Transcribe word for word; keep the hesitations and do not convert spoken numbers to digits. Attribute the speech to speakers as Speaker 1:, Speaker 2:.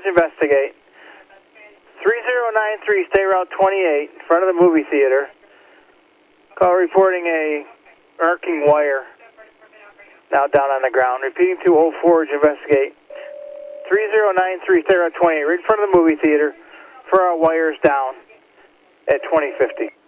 Speaker 1: investigate. three zero nine three, stay route twenty-eight, in front of the movie theater. Call reporting a arcing wire now down on the ground. Repeating to oh Forge, investigate. three zero nine three, stay route twenty-eight, right in front of the movie theater for our wires down at twenty fifty.